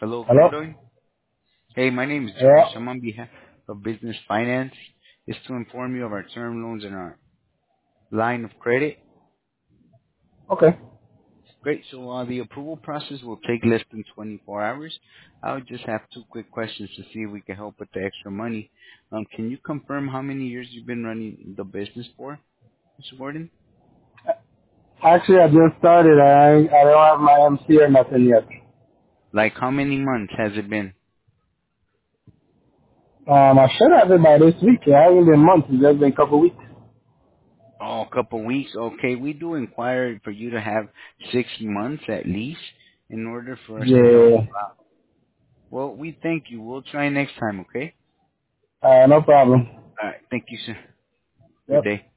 Hello, Hello? Fernando. Hey, my name is Josh. Yeah. I'm on behalf of Business Finance. It's to inform you of our term loans and our line of credit. Okay. Great. So the approval process will take less than 24 hours. I would just have two quick questions to see if we can help with the extra money. Can you confirm how many years you've been running the business for, Mr. Gordon? Actually, I just started. I don't have my MC or nothing yet. Like how many months has it been? I should have it by this week. It hasn't been months. It's just been a couple weeks. Oh, a couple weeks. Okay, we do inquire for you to have 6 months at least in order for us to help Yeah. you out. Well, we thank you. We'll try next time, okay? No problem. All right. Thank you, sir. Good Yep. day.